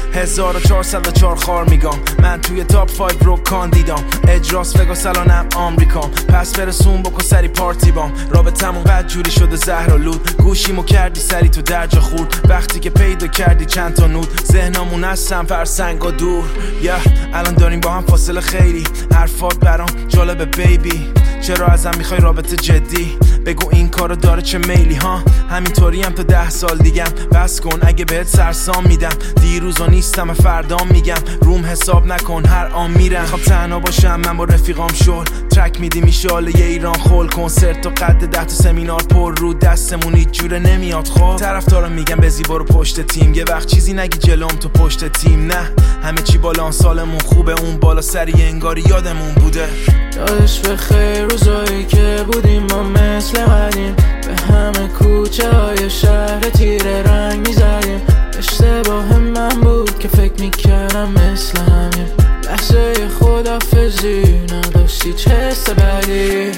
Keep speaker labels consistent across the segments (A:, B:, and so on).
A: 1404 خار میگم من توی تاپ 5 رو کاندیدام اجراس وگاس الانم آمریکام پس برسون بکن سری پارتی بام رابطمون قد جوری شده زهرآلود گوشیمو کردی سری تو درجا خورد وقتی که پیدا کردی چند تا نود ذهنمون از سم فرسنگا دور الان داریم با هم فاصله خیلی حرفات برام جالبه بیبی چرا ازم میخوای رابطه جدی بگو این کارو داره چه میلی ها همینطوری هم تا 10 سال دیگم بس کن اگه بهت سرسام میدم دیروزا نیستم فردام میگم روم حساب نکن هر آن میرم میخوام تنها باشم من با رفیقام شل ترک میدی میشاله یه ایران خول کنسرت و قد 10 تا سمینار پر رو دستمون هیچ جوره نمیاد خب طرفدارا میگم بزی برو پشت تیم یه وقت چیزی نگی جلوم تو پشت تیم نه همه چی بالا سالمون خوبه اون بالا سری انگاری یادمون بوده
B: یادش بخیر روزایی که بودیم ما مثل قدیم به همه کوچه های شهر تیره رنگ میزدیم اشتباه من بود که فکر میکردم مثل همین لحظه خدافزی نداشتی چه حس بدی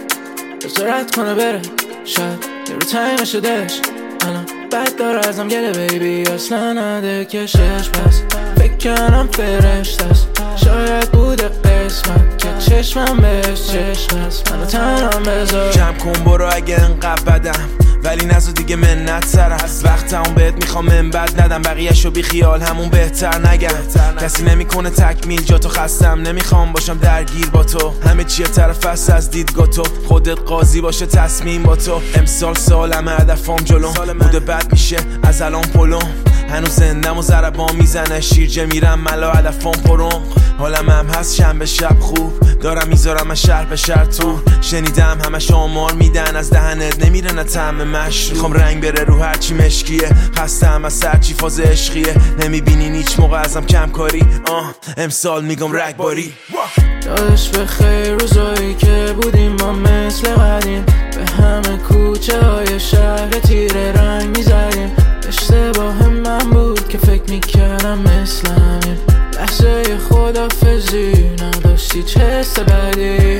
B: بذارت کنه بره شاید یه رو تایمه شدهش الان بد داره ازم گله بیبی اصلا نده کشش پس فکر کنم فرشته است شاید بوده قسمت که چشمم بهش چشم است منو تنها بذار
A: جمع کن برو اگه انقدر بدم ولی نزو دیگه منت سر هست وقتمون بهت میخوام من بد ندم بقیه‌شو بی خیال همون بهتر نگم کسی نمیکنه تکمیل جا تو خستم نمیخوام باشم درگیر با تو همه چی طرف است از دیدگاه تو خودت قاضی باشه تصمیم با تو امسال سالم هدفم جلوم بوده بد میشه از الان پلوم هنوز زندم و ضربان میزنه شیرجه میرم ملا هدفم پرم حالم هم هست شنبه شب خوب دارم میذارم از شهر به شهر تو شنیدم همش آمار میدن از دهنت نمیره نه طعم مشروب میخوام رنگ بره رو هرچی مشکیه خستم از سرچی فاز عشقیه نمیبینین هیچ موقع ازم کم کاری امسال میگم رگباری
B: یادش بخیر روزایی که بودیم ما مثل قدیم به همه کوچه های شهر تیره رنگ میزدیم اشتباه من بود که فکر میکردم مثل همین لحظه خدافزی نداشتی چه حس بدی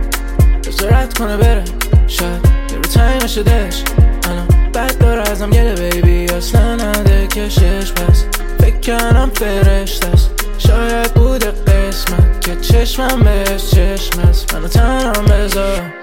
B: بذارت کنه بره شاید یه رو تایمه شدهش الان بد داره ازم گله بیبی اصلا نده کشش پس فکر کنم فرشته است شاید بوده قسمت که چشمم بهش چشم است منو تنها بذار